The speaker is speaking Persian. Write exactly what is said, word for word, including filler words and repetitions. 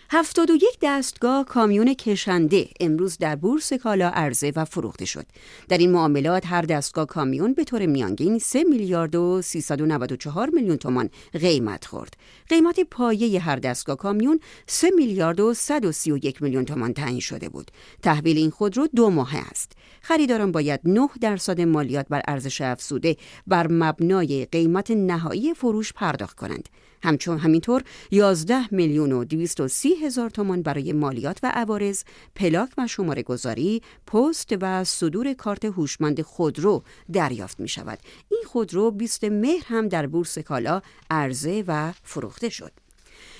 هفتاد و یک دستگاه کامیون کشنده امروز در بورس کالا عرضه و فروخته شد. در این معاملات هر دستگاه کامیون به طور میانگین سه میلیارد و سیصد و نود و چهار میلیون تومان قیمت خورد. قیمت پایه هر دستگاه کامیون سه میلیارد و صد و سی و یک میلیون تومان تعیین شده بود. تحویل این خودرو دو ماهه است. خریداران باید نه درصد مالیات بر ارزش افزوده بر مبنای قیمت نهایی فروش پرداخت کنند. همچون همینطور یازده میلیون و دویست و سی هزار تومان برای مالیات و عوارض، پلاک و شماره گذاری، پست و صدور کارت هوشمند خودرو دریافت می شود. این خودرو بیست مهر هم در بورس کالا عرضه و فروخته شد.